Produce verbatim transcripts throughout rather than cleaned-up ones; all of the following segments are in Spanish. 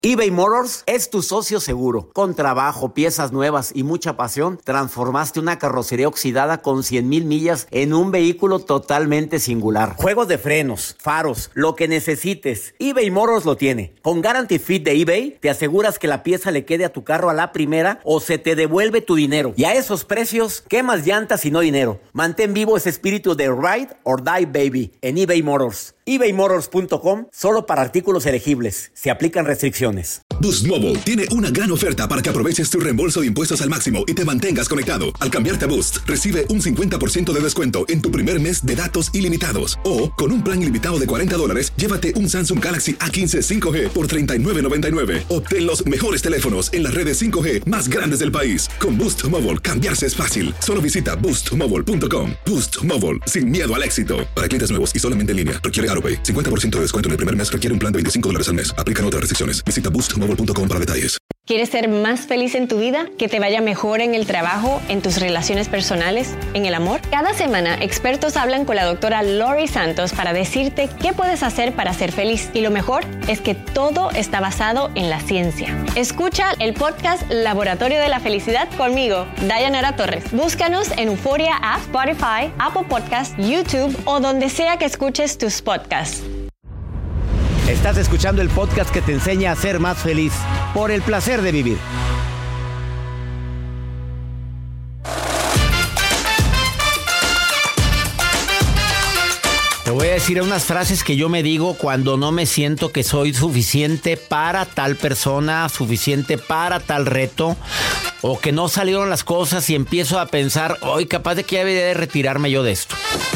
eBay Motors es tu socio seguro. Con trabajo, piezas nuevas y mucha pasión, transformaste una carrocería oxidada con cien mil millas en un vehículo totalmente singular. Juegos de frenos, faros, lo que necesites, eBay Motors lo tiene. Con Guarantee Fit de eBay, te aseguras que la pieza le quede a tu carro a la primera o se te devuelve tu dinero. Y a esos precios, ¿qué más llantas y no dinero? Mantén vivo ese espíritu de Ride or Die Baby en eBay Motors. ebay motors punto com, solo para artículos elegibles. Se aplican restricciones. Boost Mobile tiene una gran oferta para que aproveches tu reembolso de impuestos al máximo y te mantengas conectado. Al cambiarte a Boost, recibe un cincuenta por ciento de descuento en tu primer mes de datos ilimitados. O, con un plan ilimitado de cuarenta dólares, llévate un Samsung Galaxy A quince cinco G por treinta y nueve noventa y nueve. Obtén los mejores teléfonos en las redes cinco G más grandes del país. Con Boost Mobile, cambiarse es fácil. Solo visita boost mobile punto com. Boost Mobile, sin miedo al éxito. Para clientes nuevos y solamente en línea, requiere AutoPay. cincuenta por ciento de descuento en el primer mes requiere un plan de veinticinco dólares al mes. Aplican otras restricciones. Visita boost mobile punto com para detalles. ¿Quieres ser más feliz en tu vida? ¿Que te vaya mejor en el trabajo, en tus relaciones personales, en el amor? Cada semana, expertos hablan con la doctora Lori Santos para decirte qué puedes hacer para ser feliz. Y lo mejor es que todo está basado en la ciencia. Escucha el podcast Laboratorio de la Felicidad conmigo, Dayanara Torres. Búscanos en Euforia App, Spotify, Apple Podcasts, YouTube o donde sea que escuches tus podcasts. Estás escuchando el podcast que te enseña a ser más feliz por el placer de vivir. Te voy a decir unas frases que yo me digo cuando no me siento que soy suficiente para tal persona, suficiente para tal reto, o que no salieron las cosas y empiezo a pensar, hoy capaz de que ya debería de retirarme yo de esto.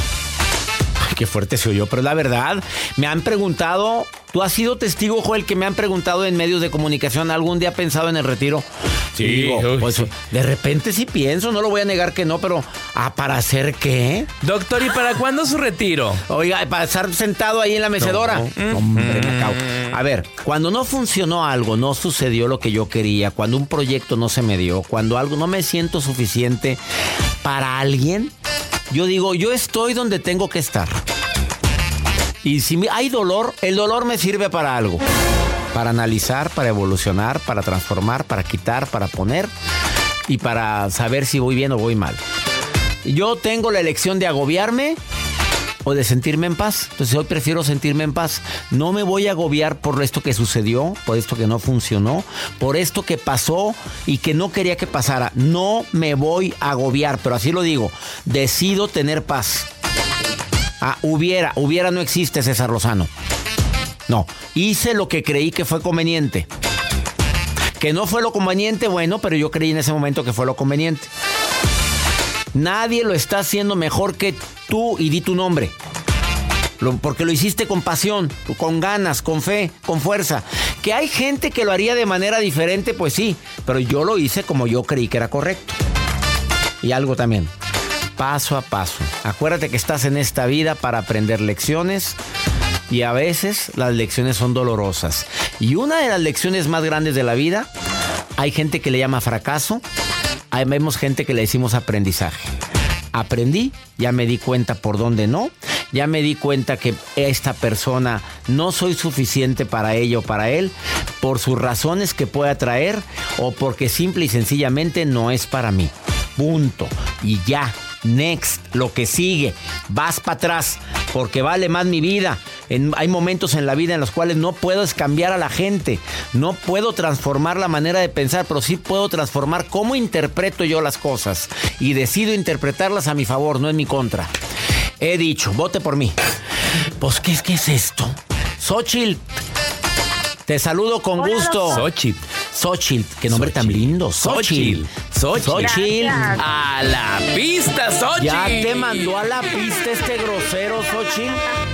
Ay, qué fuerte se oyó, pero la verdad, me han preguntado, tú has sido testigo, Joel, que me han preguntado en medios de comunicación, ¿algún día pensado en el retiro? Sí, y digo, uy, pues sí. De repente sí pienso, no lo voy a negar que no, pero ¿ah, para hacer qué? Doctor, ¿y para cuándo su retiro? Oiga, para estar sentado ahí en la mecedora. No. Hombre, me cago. A ver, cuando no funcionó algo, no sucedió lo que yo quería, cuando un proyecto no se me dio, cuando algo no me siento suficiente para alguien, yo digo, yo estoy donde tengo que estar. Y si hay dolor, el dolor me sirve para algo. Para analizar, para evolucionar, para transformar, para quitar, para poner y para saber si voy bien o voy mal. Yo tengo la elección de agobiarme o de sentirme en paz. Entonces hoy prefiero sentirme en paz. No me voy a agobiar por esto que sucedió, por esto que no funcionó, por esto que pasó y que no quería que pasara. No me voy a agobiar, pero así lo digo. Decido tener paz. Ah, hubiera, hubiera no existe, César Lozano. No, hice lo que creí que fue conveniente. Que no fue lo conveniente, bueno, pero yo creí en ese momento que fue lo conveniente. Nadie lo está haciendo mejor que tú y di tu nombre. Lo, porque lo hiciste con pasión, con ganas, con fe, con fuerza. Que hay gente que lo haría de manera diferente, pues sí, pero yo lo hice como yo creí que era correcto. Y algo también, paso a paso. Acuérdate que estás en esta vida para aprender lecciones. Y a veces las lecciones son dolorosas. Y una de las lecciones más grandes de la vida, hay gente que le llama fracaso, hay vemos gente que le decimos aprendizaje. Aprendí, ya me di cuenta por dónde no, ya me di cuenta que esta persona no soy suficiente para ella o para él, por sus razones que pueda traer o porque simple y sencillamente no es para mí. Punto. Y ya. Next, lo que sigue, vas para atrás, porque vale más mi vida. En, hay momentos en la vida en los cuales no puedo cambiar a la gente, no puedo transformar la manera de pensar, pero sí puedo transformar cómo interpreto yo las cosas y decido interpretarlas a mi favor, no en mi contra. He dicho, vote por mí. Pues, ¿qué es, qué es esto? Xochitl, te saludo con Hola, gusto. Xochitl. Xochitl, qué nombre Xochitl. Tan lindo. Xochitl. Xochitl. Xochitl. A la pista, Xochitl. Ya te mandó a la pista este grosero, Xochitl.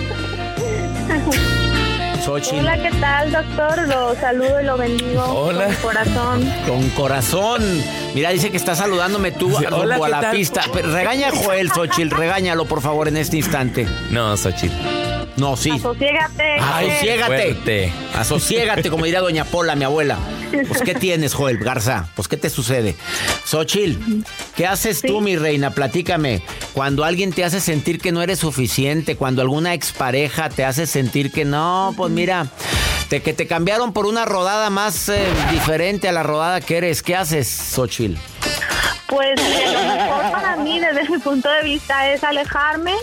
Xochitl. Hola, ¿qué tal, doctor? Lo saludo y lo bendigo. Hola. Con corazón. Con corazón. Mira, dice que está saludándome tú sí, hola, a la tal? pista. Regaña a Joel, Xochitl. Regáñalo, por favor, en este instante. No, Xochitl. No, sí. Asociégate. Asociégate. Asociégate, como diría doña Pola, mi abuela. Pues, ¿qué tienes, Joel Garza? Pues, ¿qué te sucede? Xochitl, ¿qué haces sí. tú, mi reina? Platícame. Cuando alguien te hace sentir que no eres suficiente, cuando alguna expareja te hace sentir que no, pues mira, De que te cambiaron por una rodada más eh, diferente a la rodada que eres. ¿Qué haces, Xochitl? Pues lo mejor para mí, desde mi punto de vista, es alejarme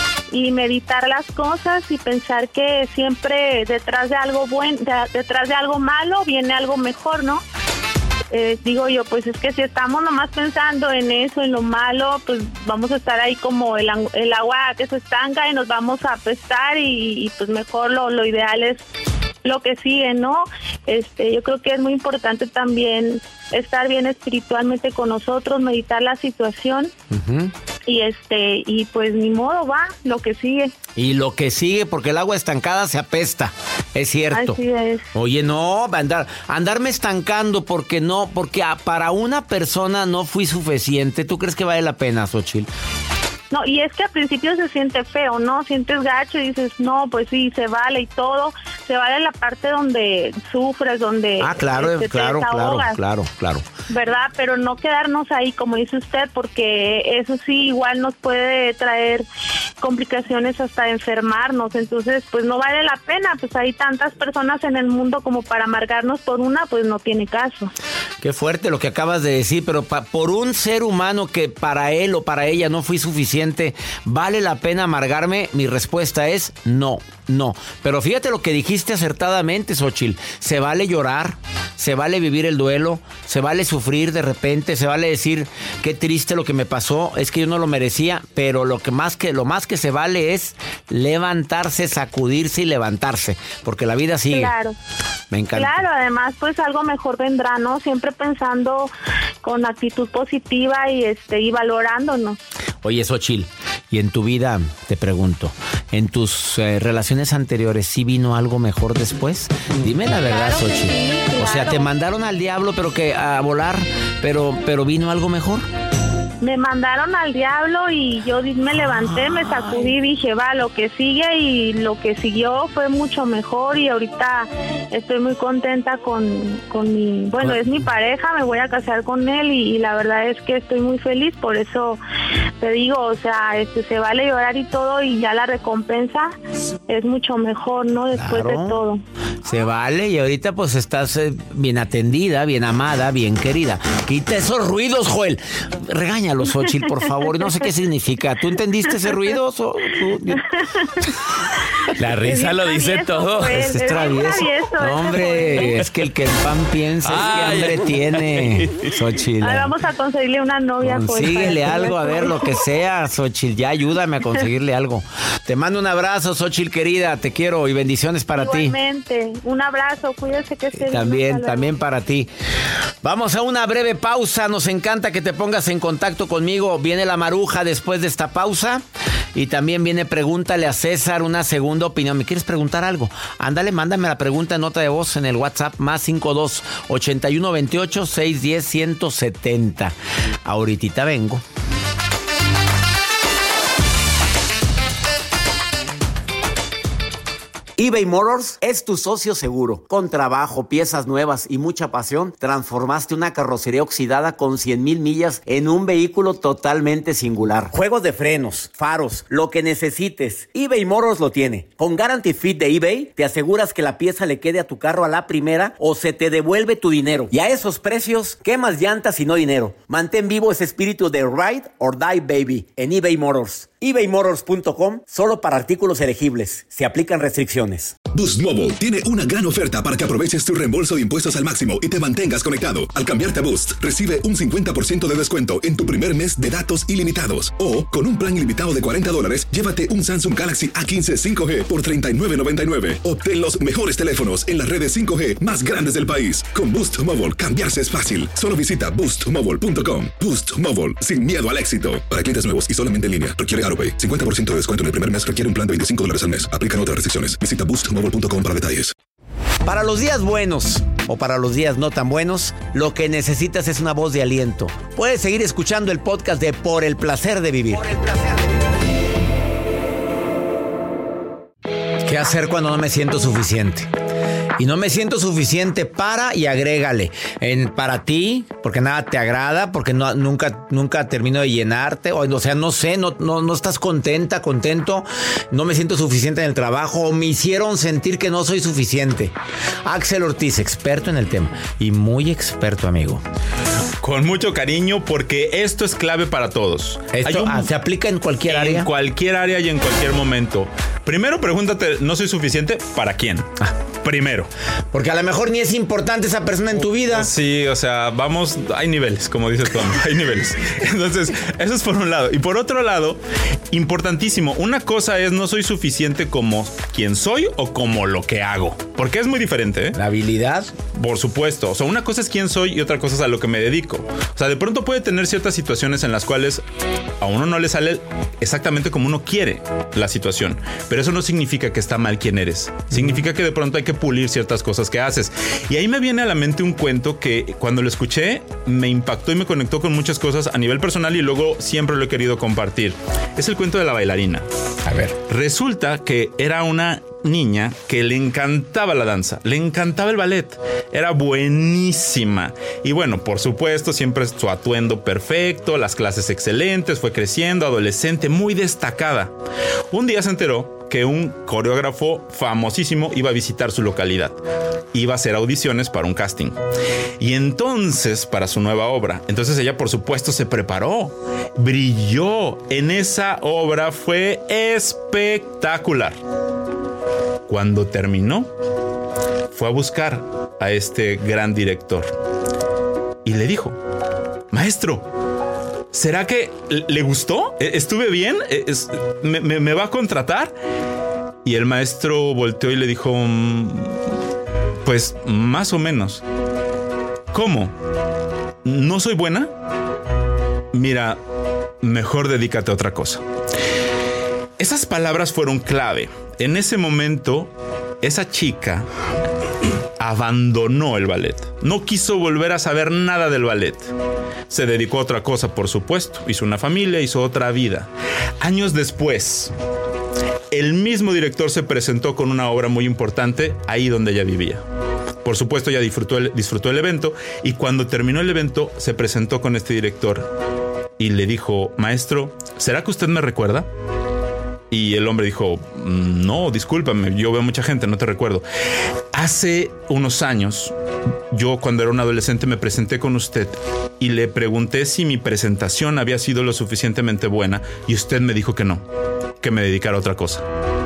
y meditar las cosas y pensar que siempre detrás de algo bueno, de, detrás de algo malo viene algo mejor, ¿no? Eh, digo yo, pues es que si estamos nomás pensando en eso, en lo malo, pues vamos a estar ahí como el, el agua que se estanca y nos vamos a apestar y, y pues mejor lo, lo ideal es lo que sigue, ¿no? Este, yo creo que es muy importante también estar bien espiritualmente con nosotros, meditar la situación. Uh-huh. Y este, y pues ni modo, va, lo que sigue. Y lo que sigue, porque el agua estancada se apesta, es cierto. Así es. Oye, no, andar, andarme estancando porque no, porque para una persona no fui suficiente. ¿Tú crees que vale la pena, Xochitl? No, y es que al principio se siente feo, ¿no? Sientes gacho y dices, no, pues sí, se vale y todo. Se vale la parte donde sufres, donde... Ah, claro, este, claro, claro, claro, claro. ¿Verdad? Pero no quedarnos ahí, como dice usted, porque eso sí igual nos puede traer complicaciones hasta enfermarnos. Entonces, pues no vale la pena. Pues hay tantas personas en el mundo como para amargarnos por una, pues no tiene caso. Qué fuerte lo que acabas de decir, pero pa- por un ser humano que para él o para ella no fui suficiente, ¿vale la pena amargarme? Mi respuesta es no, no. Pero fíjate lo que dijiste acertadamente, Xochitl. Se vale llorar, se vale vivir el duelo, se vale sufrir de repente, se vale decir qué triste lo que me pasó, es que yo no lo merecía, pero lo que más que lo más que se vale es levantarse, sacudirse y levantarse, porque la vida sigue. Claro. Me encanta. Claro, además pues algo mejor vendrá, ¿no? Siempre pensando con actitud positiva y este y valorándonos. Oye, Xochitl, y en tu vida, te pregunto, ¿en tus eh, relaciones anteriores sí vino algo mejor después? Dime la verdad, claro Xochitl. Sí, claro. O sea, te mandaron al diablo, pero que a volar, pero, pero vino algo mejor. Me mandaron al diablo y yo me levanté, me sacudí y dije, va, lo que sigue, y lo que siguió fue mucho mejor y ahorita estoy muy contenta con, con mi, bueno, es mi pareja, me voy a casar con él y, y la verdad es que estoy muy feliz, por eso te digo, o sea, este, se vale llorar y todo y ya la recompensa es mucho mejor, ¿no? Después claro, de todo. Se vale y ahorita pues estás eh, bien atendida, bien amada, bien querida. Quita esos ruidos, Joel. Regaña los Xochitl, por favor. No sé qué significa. ¿Tú entendiste ese ruido? So, tú... La risa lo dice travieso, todo. Pues, es travieso. travieso no, hombre, es que el que el pan piensa es que hambre tiene, Xochitl. Ahora vamos a conseguirle una novia. Consíguele pues, algo, a ver, lo que sea, Xochitl. Ya ayúdame a conseguirle algo. Te mando un abrazo, Xochitl, querida. Te quiero y bendiciones para Igualmente. ti. Igualmente. Un abrazo. Cuídese que esté bien. También, también para ti. Vamos a una breve pausa. Nos encanta que te pongas en contacto conmigo. Viene la Maruja después de esta pausa. Y también viene Pregúntale a César, una segunda opinión. ¿Me quieres preguntar algo? Ándale, mándame la pregunta en nota de voz en el WhatsApp más cinco dos, ochenta y uno, veintiocho, seiscientos diez, ciento setenta. Ahorita vengo. eBay Motors es tu socio seguro. Con trabajo, piezas nuevas y mucha pasión, transformaste una carrocería oxidada con cien mil millas en un vehículo totalmente singular. Juegos de frenos, faros, lo que necesites, eBay Motors lo tiene. Con Guarantee Fit de eBay, te aseguras que la pieza le quede a tu carro a la primera o se te devuelve tu dinero. Y a esos precios, ¿qué más llantas y no dinero? Mantén vivo ese espíritu de Ride or Die Baby en eBay Motors. ebay motors punto com, solo para artículos elegibles. Se aplican restricciones. Boost Mobile tiene una gran oferta para que aproveches tu reembolso de impuestos al máximo y te mantengas conectado. Al cambiarte a Boost, recibe un cincuenta por ciento de descuento en tu primer mes de datos ilimitados. O, con un plan ilimitado de cuarenta dólares, llévate un Samsung Galaxy A quince cinco G por treinta y nueve noventa y nueve. Obtén los mejores teléfonos en las redes cinco G más grandes del país. Con Boost Mobile, cambiarse es fácil. Solo visita boost mobile punto com. Boost Mobile, sin miedo al éxito. Para clientes nuevos y solamente en línea, requiere AutoPay. cincuenta por ciento de descuento en el primer mes requiere un plan de veinticinco dólares al mes. Aplican otras restricciones. Visita boost mobile punto com para detalles. Para los días buenos o para los días no tan buenos, lo que necesitas es una voz de aliento. Puedes seguir escuchando el podcast de Por el Placer de Vivir. Por el placer de vivir. ¿Qué hacer cuando no me siento suficiente? Y no me siento suficiente para y agrégale. En, para ti, porque nada te agrada, porque no, nunca, nunca termino de llenarte. O, o sea, no sé, no, no, no estás contenta, contento. No me siento suficiente en el trabajo. O me hicieron sentir que no soy suficiente. Axel Ortiz, experto en el tema. Y muy experto, amigo. Con mucho cariño, porque esto es clave para todos. ¿Esto un, se aplica en cualquier área? En cualquier área y en cualquier momento. Primero pregúntate, ¿no soy suficiente? ¿Para quién? Ah, primero. Porque a lo mejor ni es importante esa persona en tu vida. Sí, o sea, vamos, hay niveles, como dices tú, hay niveles. Entonces, eso es por un lado. Y por otro lado, importantísimo, una cosa es no soy suficiente como quien soy o como lo que hago. Porque es muy diferente, ¿eh? La habilidad. Por supuesto. O sea, una cosa es quién soy y otra cosa es a lo que me dedico. O sea, de pronto puede tener ciertas situaciones en las cuales a uno no le sale exactamente como uno quiere la situación. Pero eso no significa que está mal quien eres. Significa que de pronto hay que pulir ciertas cosas que haces. Y ahí me viene a la mente un cuento que cuando lo escuché me impactó y me conectó con muchas cosas a nivel personal y luego siempre lo he querido compartir. Es el cuento de la bailarina. A ver. Resulta que era una niña que le encantaba la danza, le encantaba el ballet, era buenísima. Y bueno, por supuesto, siempre su atuendo perfecto, las clases excelentes, fue creciendo, adolescente, muy destacada. Un día se enteró que un coreógrafo famosísimo iba a visitar su localidad. Iba a hacer audiciones para un casting. Y entonces, para su nueva obra. Entonces ella, por supuesto, se preparó. Brilló en esa obra. Fue espectacular. Cuando terminó, fue a buscar a este gran director. Y le dijo, maestro, ¿será que le gustó? ¿Estuve bien? ¿Me, me, me va a contratar? Y el maestro volteó y le dijo, pues más o menos. ¿Cómo? ¿No soy buena? Mira, mejor dedícate a otra cosa. Esas palabras fueron clave. En ese momento, esa chica abandonó el ballet. No quiso volver a saber nada del ballet. Se dedicó a otra cosa, por supuesto. Hizo una familia, hizo otra vida. Años después, el mismo director se presentó con una obra muy importante ahí donde ella vivía. Por supuesto, ella disfrutó el, disfrutó el evento y cuando terminó el evento se presentó con este director y le dijo, maestro, ¿será que usted me recuerda? Y el hombre dijo, no, discúlpame, yo veo mucha gente, no te recuerdo. Hace unos años, yo cuando era un adolescente me presenté con usted y le pregunté si mi presentación había sido lo suficientemente buena y usted me dijo que no, que me dedicara a otra cosa.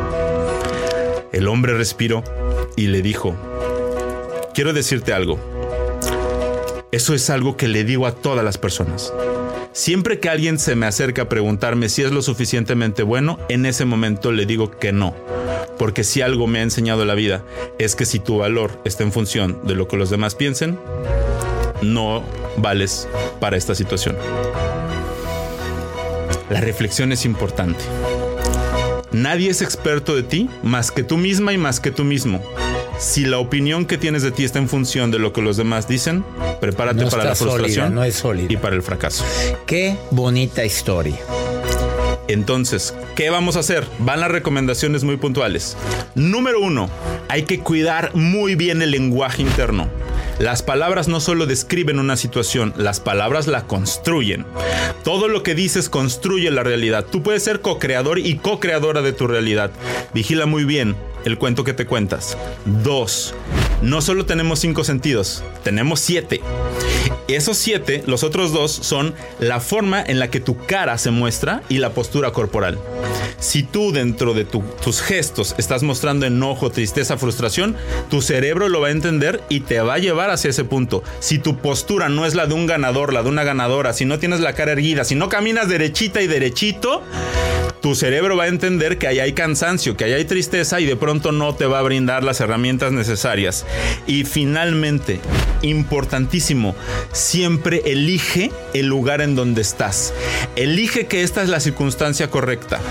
El hombre respiró y le dijo, quiero decirte algo. Eso es algo que le digo a todas las personas. Siempre que alguien se me acerca a preguntarme si es lo suficientemente bueno, en ese momento le digo que no. Porque si algo me ha enseñado la vida es que si tu valor está en función de lo que los demás piensen, no vales para esta situación. La reflexión es importante. Nadie es experto de ti más que tú misma y más que tú mismo. Si la opinión que tienes de ti está en función de lo que los demás dicen, prepárate no para la frustración sólida, no es sólida. Y para el fracaso. Qué bonita historia. Entonces, ¿qué vamos a hacer? Van las recomendaciones muy puntuales. Número uno, hay que cuidar muy bien el lenguaje interno. Las palabras no solo describen una situación, las palabras la construyen. Todo lo que dices construye la realidad. Tú puedes ser co-creador y co-creadora de tu realidad. Vigila muy bien el cuento que te cuentas. Dos, no solo tenemos cinco sentidos, tenemos siete. Esos siete, los otros dos, son la forma en la que tu cara se muestra y la postura corporal. Si tú dentro de tu, tus gestos estás mostrando enojo, tristeza, frustración, tu cerebro lo va a entender y te va a llevar hacia ese punto. Si tu postura no es la de un ganador, la de una ganadora, si no tienes la cara erguida, si no caminas derechita y derechito, tu cerebro va a entender que ahí hay cansancio, que ahí hay tristeza y de pronto no te va a brindar las herramientas necesarias. Y finalmente, importantísimo, siempre elige el lugar en donde estás. Elige que esta es la circunstancia correcta.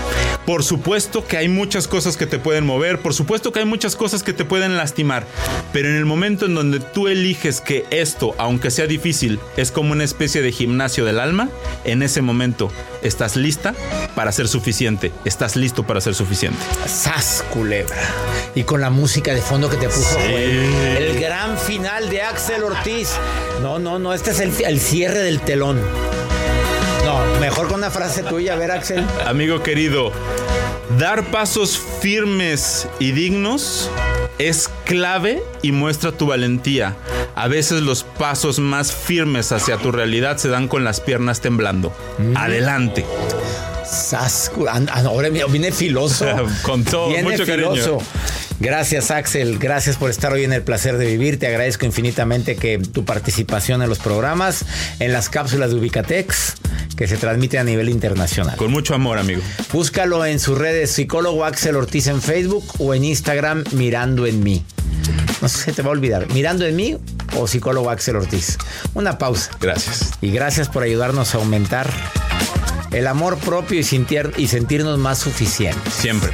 Por supuesto que hay muchas cosas que te pueden mover, por supuesto que hay muchas cosas que te pueden lastimar, pero en el momento en donde tú eliges que esto, aunque sea difícil, es como una especie de gimnasio del alma, en ese momento estás lista para ser suficiente, estás listo para ser suficiente. ¡Sas, culebra! Y con la música de fondo que te puso, sí. Güey, el gran final de Axel Ortiz. No, no, no, este es el, el cierre del telón. No, mejor con una frase tuya, a ver, Axel. Amigo querido, dar pasos firmes y dignos es clave y muestra tu valentía. A veces los pasos más firmes hacia tu realidad se dan con las piernas temblando. Mm. Adelante. Sas, ahora viene filoso. Con todo, viene mucho filoso. cariño. Gracias, Axel. Gracias por estar hoy en El Placer de Vivir. Te agradezco infinitamente que tu participación en los programas, en las cápsulas de Ubicatex, que se transmiten a nivel internacional. Con mucho amor, amigo. Búscalo en sus redes, psicólogo Axel Ortiz en Facebook o en Instagram, Mirando en Mí. No sé, se te va a olvidar. Mirando en Mí o psicólogo Axel Ortiz. Una pausa. Gracias. Y gracias por ayudarnos a aumentar el amor propio y, sentir, y sentirnos más suficientes. Siempre.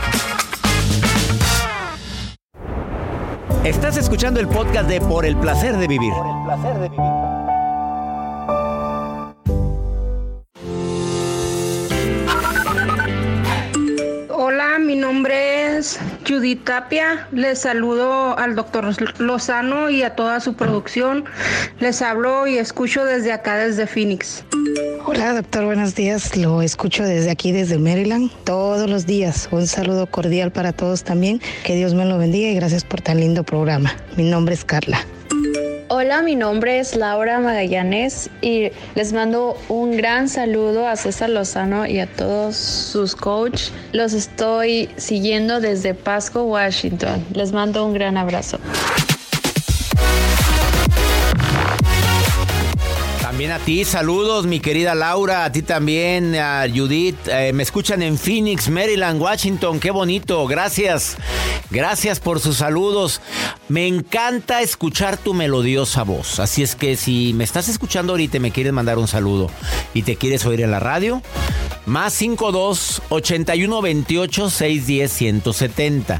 Estás escuchando el podcast de Por el Placer de Vivir. Por el Placer de Vivir. Hola, mi nombre es Judith Tapia. Les saludo al doctor Lozano y a toda su producción. Les hablo y escucho desde acá, desde Phoenix. Hola, doctor, buenos días. Lo escucho desde aquí, desde Maryland, todos los días. Un saludo cordial para todos también. Que Dios me lo bendiga y gracias por tan lindo programa. Mi nombre es Carla. Hola, mi nombre es Laura Magallanes y les mando un gran saludo a César Lozano y a todos sus coaches. Los estoy siguiendo desde Pasco, Washington. Les mando un gran abrazo. También a ti, saludos, mi querida Laura, a ti también, a Judith. Eh, me escuchan en Phoenix, Maryland, Washington, qué bonito, gracias. Gracias por sus saludos. Me encanta escuchar tu melodiosa voz. Así es que si me estás escuchando ahorita y me quieres mandar un saludo y te quieres oír en la radio, más cinco dos, ochenta y uno, veintiocho, seiscientos diez, ciento setenta.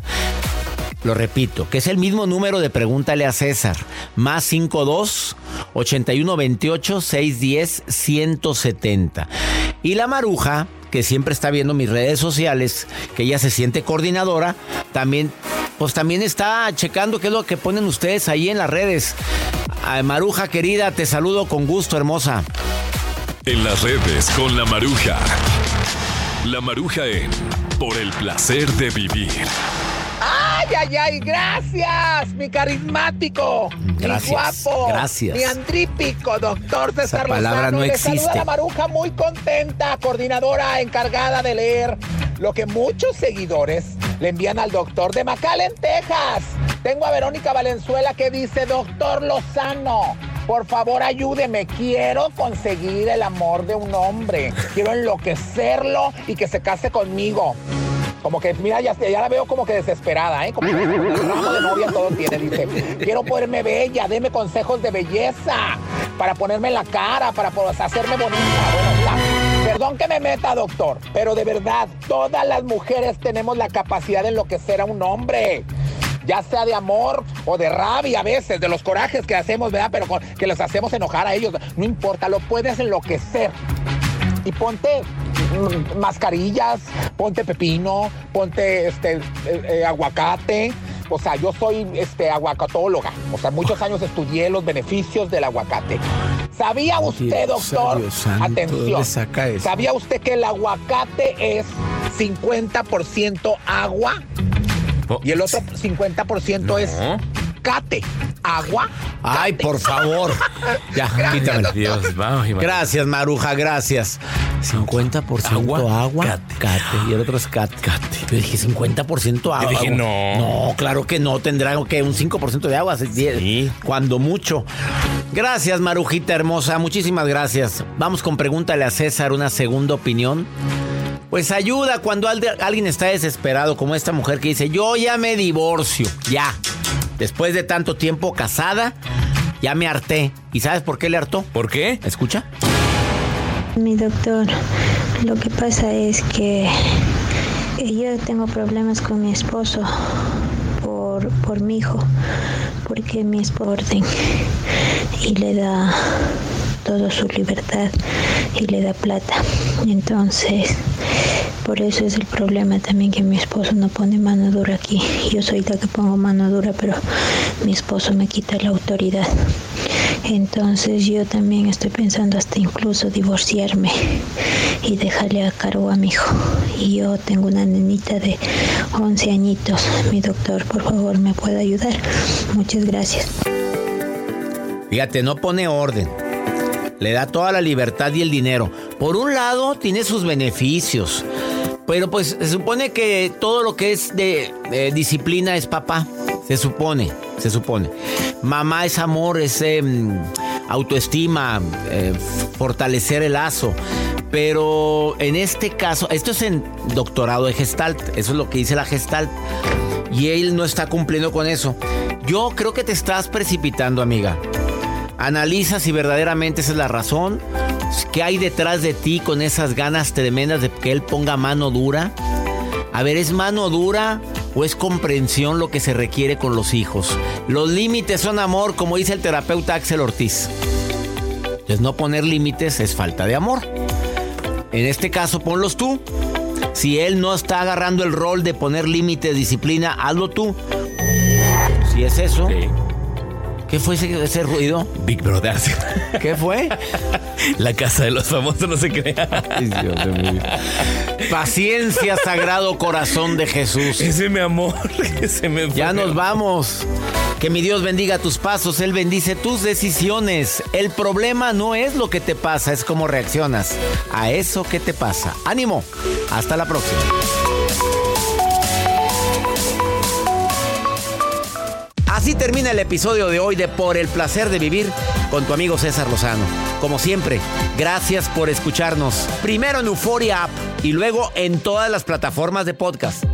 Lo repito, que es el mismo número de Pregúntale a César. Más cinco dos, ochenta y uno, veintiocho, seiscientos diez, ciento setenta. Y la Maruja, que siempre está viendo mis redes sociales, que ella se siente coordinadora, también, pues también está checando qué es lo que ponen ustedes ahí en las redes. Ay, Maruja querida, te saludo con gusto, hermosa. En las redes con la Maruja. La Maruja en Por el Placer de Vivir. ¡Ay, ay, ay! ¡Gracias! Mi carismático, gracias, mi guapo, gracias. mi andrípico, doctor César Esa palabra Lozano. no Le existe. saluda la Maruja muy contenta, coordinadora encargada de leer lo que muchos seguidores le envían al doctor de McAllen, Texas. Tengo a Verónica Valenzuela que dice, doctor Lozano, por favor ayúdeme, quiero conseguir el amor de un hombre, quiero enloquecerlo y que se case conmigo. Como que, mira, ya, ya la veo como que desesperada, ¿eh? Como que el ramo de novia todo tiene, dice. Quiero ponerme bella, deme consejos de belleza para ponerme en la cara, para poder hacerme bonita. Bueno, ya. Perdón que me meta, doctor, pero de verdad, todas las mujeres tenemos la capacidad de enloquecer a un hombre. Ya sea de amor o de rabia a veces, de los corajes que hacemos, ¿verdad? Pero con, que los hacemos enojar a ellos. No importa, lo puedes enloquecer. Y ponte mm, mascarillas, ponte pepino, ponte este eh, eh, aguacate. O sea, yo soy este aguacatóloga. O sea, muchos años estudié los beneficios del aguacate. ¿Sabía usted, doctor? Dios santo, atención. ¿dónde saca eso? ¿Sabía usted que el aguacate es cincuenta por ciento agua? Oh, y el otro cincuenta por ciento no. es cate, agua. Ay, por favor. Ya, quítame. Dios, vamos. Gracias, Maruja, gracias. cincuenta por ciento agua, agua cate. cate. Y el otro es cate. cate. Yo dije cincuenta por ciento agua. Yo dije no. No, claro que no. Tendrá que un cinco por ciento de agua. Sí. Cuando mucho. Gracias, Marujita hermosa. Muchísimas gracias. Vamos con Pregúntale a César, una segunda opinión. Pues ayuda cuando alguien está desesperado, como esta mujer que dice, yo ya me divorcio, ya. Después de tanto tiempo casada, ya me harté. ¿Y sabes por qué le hartó? ¿Por qué? ¿Escucha? Mi doctor, lo que pasa es que que yo tengo problemas con mi esposo por, por mi hijo, porque mi esposo orden y le da toda su libertad y le da plata. Entonces, por eso es el problema también, que mi esposo no pone mano dura aquí. Yo soy la que pongo mano dura, pero mi esposo me quita la autoridad. Entonces yo también estoy pensando hasta incluso divorciarme y dejarle a cargo a mi hijo. Y yo tengo una nenita de once añitos. Mi doctor, por favor, ¿me puede ayudar? Muchas gracias. Fíjate, no pone orden. Le da toda la libertad y el dinero. Por un lado, tiene sus beneficios. Pero pues se supone que todo lo que es de, de disciplina es papá. Se supone, se supone. Mamá es amor, es eh, autoestima, eh, fortalecer el lazo. Pero en este caso, esto es en doctorado de Gestalt. Eso es lo que dice la Gestalt. Y él no está cumpliendo con eso. Yo creo que te estás precipitando, amiga. Analiza si verdaderamente esa es la razón. ¿Qué hay detrás de ti con esas ganas tremendas de que él ponga mano dura? A ver, ¿es mano dura o es comprensión lo que se requiere con los hijos? Los límites son amor, como dice el terapeuta Axel Ortiz. Entonces, no poner límites es falta de amor. En este caso, ponlos tú. Si él no está agarrando el rol de poner límites, disciplina, hazlo tú. Si es eso... Sí. ¿Qué fue ese, ese ruido? Big Brother. ¿Qué fue? La casa de los famosos, no se crea. Ay, Dios mío. Paciencia, Sagrado Corazón de Jesús. Ese mi amor. Ese me ya nos vamos. Que mi Dios bendiga tus pasos. Él bendice tus decisiones. El problema no es lo que te pasa, es cómo reaccionas a eso que te pasa. ¡Ánimo! Hasta la próxima. Así termina el episodio de hoy de Por el Placer de Vivir con tu amigo César Lozano. Como siempre, gracias por escucharnos. Primero en Euforia App y luego en todas las plataformas de podcast.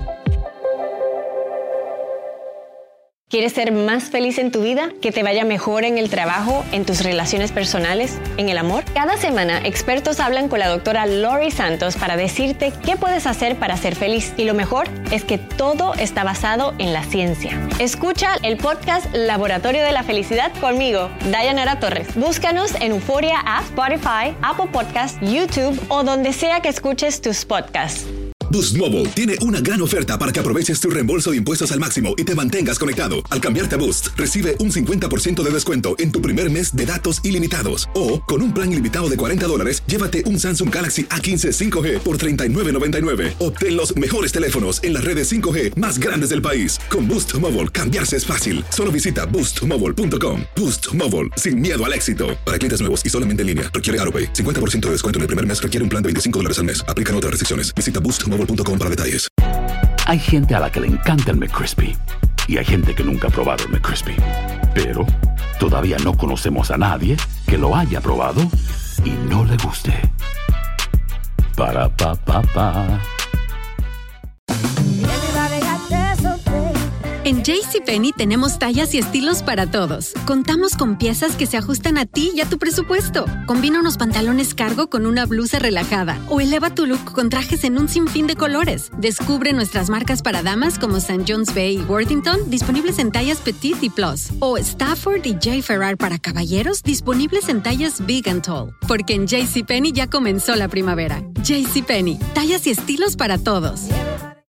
¿Quieres ser más feliz en tu vida? ¿Que te vaya mejor en el trabajo, en tus relaciones personales, en el amor? Cada semana, expertos hablan con la doctora Lori Santos para decirte qué puedes hacer para ser feliz. Y lo mejor es que todo está basado en la ciencia. Escucha el podcast Laboratorio de la Felicidad conmigo, Dayanara Torres. Búscanos en Euforia App, Spotify, Apple Podcasts, YouTube o donde sea que escuches tus podcasts. Boost Mobile tiene una gran oferta para que aproveches tu reembolso de impuestos al máximo y te mantengas conectado. Al cambiarte a Boost, recibe un cincuenta por ciento de descuento en tu primer mes de datos ilimitados. O, con un plan ilimitado de cuarenta dólares, llévate un Samsung Galaxy A quince cinco G por treinta y nueve noventa y nueve. Obtén los mejores teléfonos en las redes cinco G más grandes del país. Con Boost Mobile, cambiarse es fácil. Solo visita boost mobile punto com. Boost Mobile, sin miedo al éxito. Para clientes nuevos y solamente en línea, requiere AutoPay. cincuenta por ciento de descuento en el primer mes requiere un plan de veinticinco dólares al mes. Aplican otras restricciones. Visita boost mobile punto com para detalles. Hay gente a la que le encanta el McCrispy y hay gente que nunca ha probado el McCrispy. Pero todavía no conocemos a nadie que lo haya probado y no le guste. Para pa pa pa. En JCPenney tenemos tallas y estilos para todos. Contamos con piezas que se ajustan a ti y a tu presupuesto. Combina unos pantalones cargo con una blusa relajada o eleva tu look con trajes en un sinfín de colores. Descubre nuestras marcas para damas como Saint John's Bay y Worthington, disponibles en tallas Petite y Plus. O Stafford y J. Ferrar para caballeros, disponibles en tallas Big and Tall. Porque en JCPenney ya comenzó la primavera. JCPenney, tallas y estilos para todos.